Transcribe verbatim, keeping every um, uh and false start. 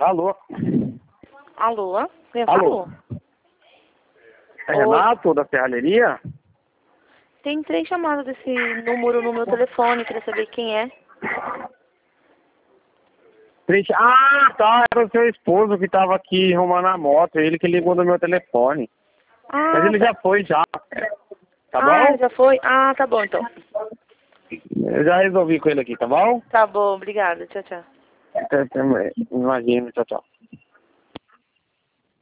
Alô? Alô? Quem Alô? falou? É Oi. Renato, da serralheria? Tem três chamadas desse número no meu telefone, queria saber quem é. Triste. Ah, tá. Era o seu esposo que tava aqui arrumando a moto. Ele que ligou no meu telefone. Ah, Mas ele tá. já foi, já. Tá Ah, bom? já foi? Ah, tá bom então. Eu já resolvi com ele aqui, tá bom? Tá bom, obrigada. Tchau, tchau. Imagina, tchau, tchau.